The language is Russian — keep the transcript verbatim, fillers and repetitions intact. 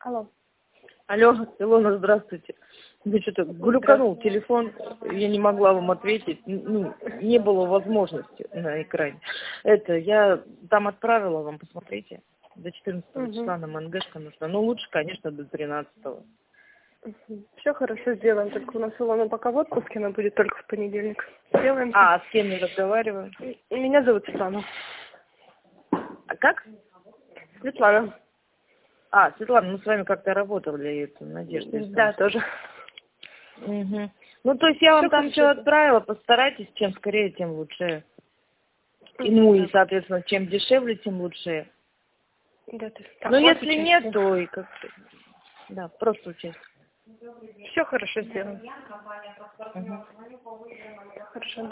Алло. Алло, Илона, здравствуйте. Ну, что-то глюканул телефон, я не могла вам ответить, ну, не было возможности на экране. Это, я там отправила вам, посмотрите, до четырнадцатого Угу. числа нам эн гэ шка нужна. Ну, лучше, конечно, до тринадцатого. Угу. Все хорошо, сделаем, только у нас Илона пока в отпуске, она будет только в понедельник. Сделаем. А, с кем я разговариваю? Меня зовут Светлана. А как? Светлана. А, Светлана, мы с вами как-то работали, это, Надежда. Да, тоже. Угу. Ну, то есть я вам Всё там все хорошо. отправила, постарайтесь, чем скорее, тем лучше. И, ну и, соответственно, чем дешевле, тем лучше. Да, ты... Ну, если нет, то и как-то, да, просто участие. Все хорошо сделаем. Угу. Хорошо.